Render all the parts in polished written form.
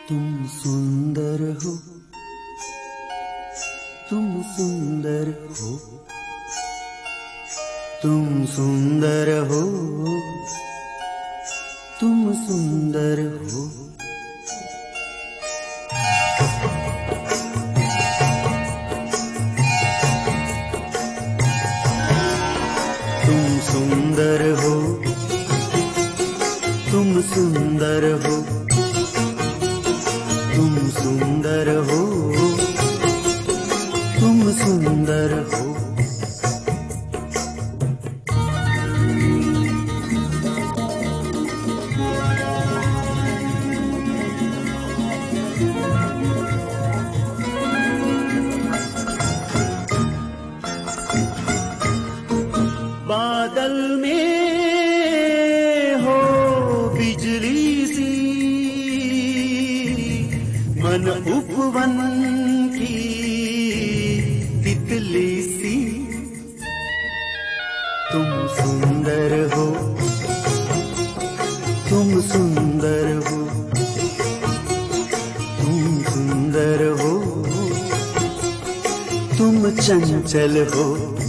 तुम सुंदर हो, तुम सुंदर हो, तुम सुंदर हो, तुम सुंदर हो। तुम सुंदर हो, तुम सुंदर हो, तुम सुंदर हो, तुम सुंदर हो। बादल में हो बिजली सी, मन उपवन की तितली सी। तुम सुंदर हो, तुम सुंदर हो, तुम सुंदर हो, तुम चंचल हो।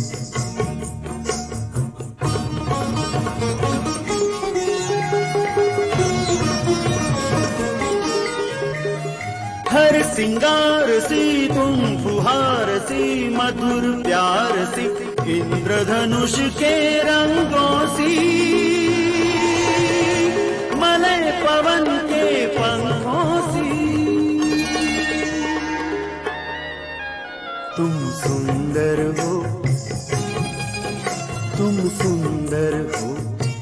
हर सिंगार सी तुम फुहार सी, मधुर प्यार सी इंद्रधनुष के रंगों सी, मलय पवन के पंखों सी। तुम सुंदर हो, तुम सुंदर हो,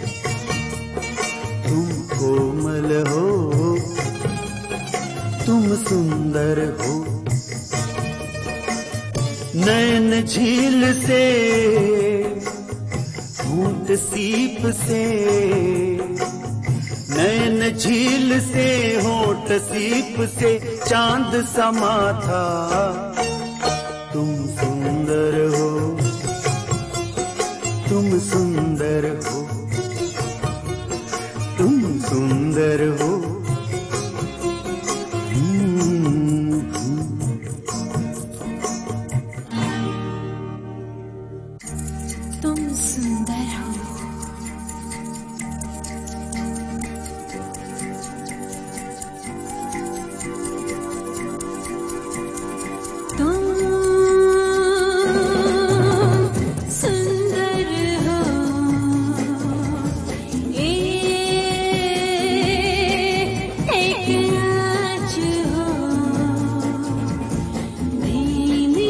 तुम कोमल हो, तुम सुंदर हो। नैन झील से होंठ सीप से, नैन झील से होंठ सीप से चांद समा था। तुम सुंदर हो, तुम सुंदर हो, तुम सुंदर हो। तुम सुंदर हो, तुम सुंदर हो, एक नाच हो, धीमी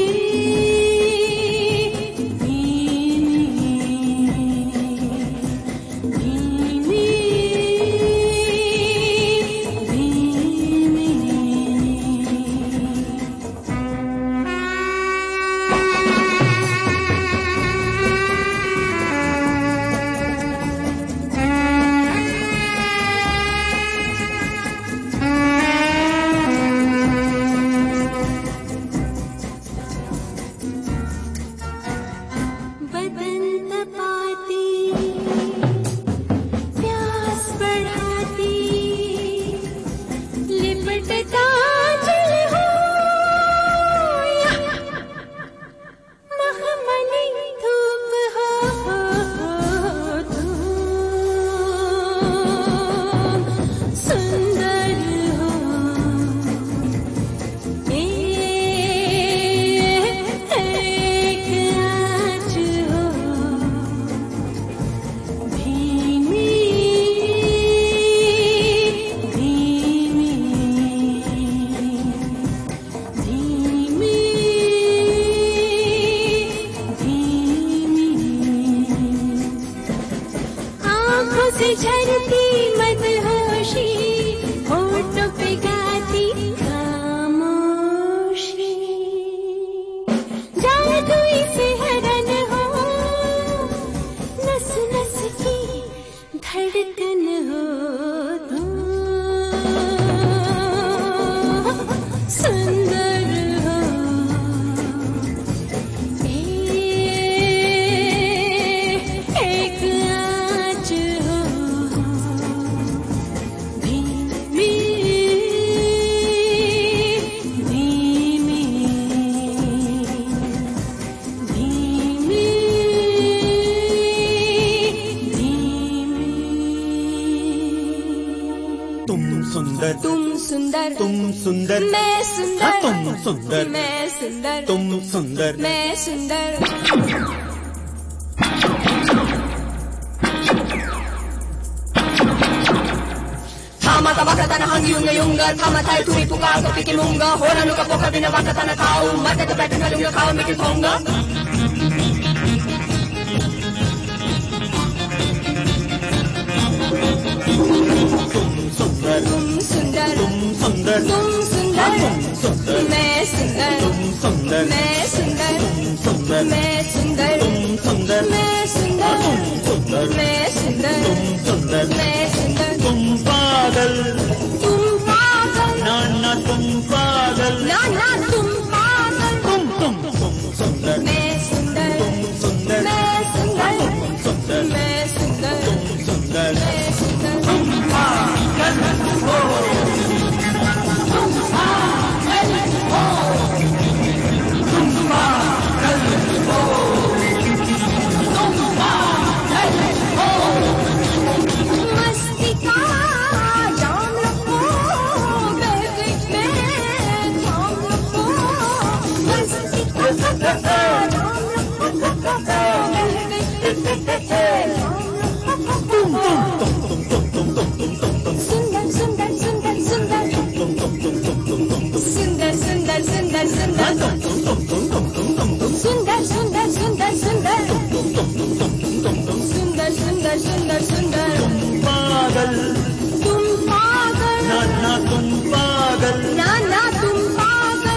बदन तपाती, प्यास बढ़ाती, लिपटता जल हो या मखमली धूप हो। तुम सुंदर हो, आँखों से झरती मदहोशी, होठों पे गाती खामोशी, जादुई से हरन हो, नस नस की धड़कन हो। तुम सुंदर हो, एक आँच हो, धीमी तुम सुंदर तुम सुंदर तुम सुंदर मैं सुंदर हाँ, तुम सुंदर मैं सुंदर तुम सुंदर मैं सुंदर Tamata wakatana hangiunga yunga tamata turi puka ko pikimunga hora nuka poka bina wakatana kau mata ka patna lunga kau mikitonga सुंदर तुम सुंदर तुम सुंदर तुम सुंदर तुम सुंदर मैं सुंदर तुम सुंदर मैं सुंदर तुम सुंदर मैं सुंदर तुम सुंदर मैं सुंदर तुम सुंदर मैं सुंदर तुम सुंदर मैं सुंदर तुम पागल तुम पागल ना तुम पागल ना तुम पागल तुम सुंदर मैं सुंदर तुम सुंदर मैं सुंदर तुम सुंदर मैं सुंदर तुम सुंदर मैं सुंदर मस्ती का जाम रखो महफिल में थाम रखो मस्ती का जाम रखो महफिल में थाम रखो सुंदर सुंदर सुंदर सुंदर सुंदर सुंदर सुंदर सुंदर सुंदर सुंदर सुंदर सुंदर सुंदर सुंदर सुंदर पागल तुम पागल ना तुम पागल ना तुम पागल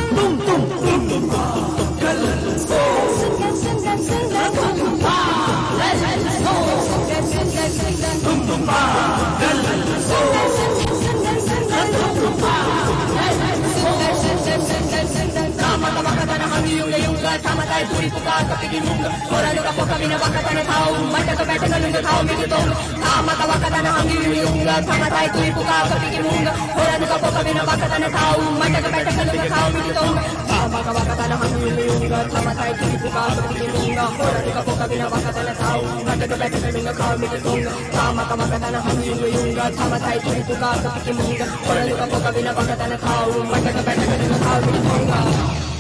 सुंदर सुंदर सुंदर तुम पागल सुंदर सुंदर सुंदर तुम पागल सुंदर सुंदर सुंदर तुम पागल सुंदर सुंदर सुंदर सुंदर tamata wakatana hangiunga yunga tamata turi puka ko pikimunga hora nuka poka bina wakatana kau mata ka patna lunga kau mikitonga tamata wakatana hangiunga yunga tamata turi puka ko pikimunga hora nuka poka bina wakatana kau mata ka patna lunga kau mikitonga tamata wakatana hangiunga yunga tamata turi puka ko pikimunga hora nuka poka bina wakatana kau mata ka patna lunga kau mikitonga tamata wakatana hangiunga yunga tamata turi puka ko pikimunga hora nuka poka bina wakatana kau mata ka patna lunga kau mikitonga